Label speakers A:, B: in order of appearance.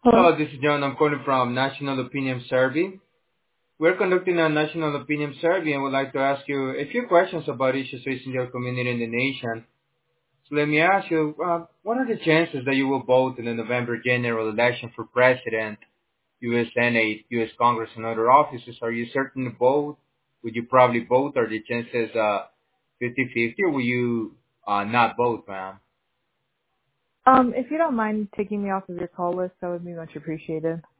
A: Hello?
B: Hello, this is John. I'm calling from National Opinion Survey. We're conducting a national opinion survey and would like to ask you a few questions about issues facing your community and the nation. So let me ask you, what are the chances that you will vote in the November general election for president, U.S. Senate, U.S. Congress, and other offices? Are you certain to vote? Would you probably vote? Are the chances 50-50 or will you not vote, ma'am?
A: If you don't mind taking me off of your call list, that would be much appreciated.